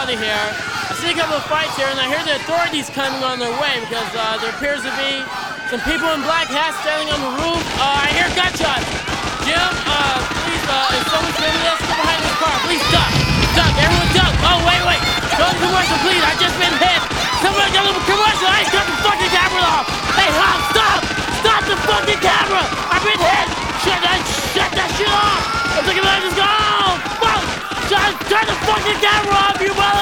out of here. I see a couple of fights here, and I hear the authorities coming on their way because there appears to be some people in black hats standing on the roof. I hear gunshots. Jim, please, if someone's coming, let's go behind this car. Please duck. Duck. Everyone duck. Oh, wait. Go to commercial, please. I just been hit. Someone got a commercial. I ain't got the fucking camera off. Hey, stop. Stop the fucking camera.